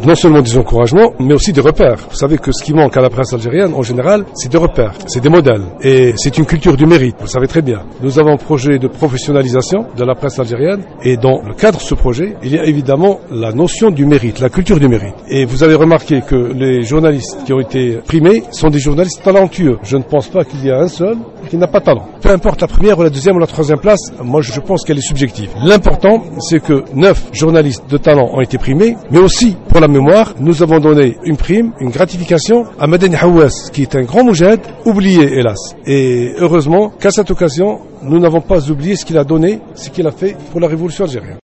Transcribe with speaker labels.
Speaker 1: non seulement des encouragements, mais aussi des repères. Vous savez que ce qui manque à la presse algérienne, en général, c'est des repères, c'est des modèles. Et c'est une culture du mérite, vous le savez très bien. Nous avons un projet de professionnalisation de la presse algérienne, et dans le cadre de ce projet, il y a évidemment la notion du mérite, la culture du mérite. Et vous avez remarqué que les journalistes qui ont été primés sont des journalistes talentueux. Je ne pense pas qu'il y a un seul qui n'a pas de talent. Peu importe la première ou la deuxième ou la troisième place, moi je pense qu'elle est subjective. L'important, c'est que 9 journalistes de talent ont été primés, mais aussi, pour la mémoire, nous avons donné une prime, une gratification à Madani Hawass, qui est un grand moujahid, oublié hélas. Et heureusement qu'à cette occasion, nous n'avons pas oublié ce qu'il a donné, ce qu'il a fait pour la révolution algérienne.